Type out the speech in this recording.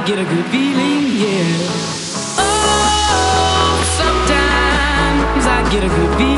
get a good feeling, yeah. Oh, sometimes I get a good feeling.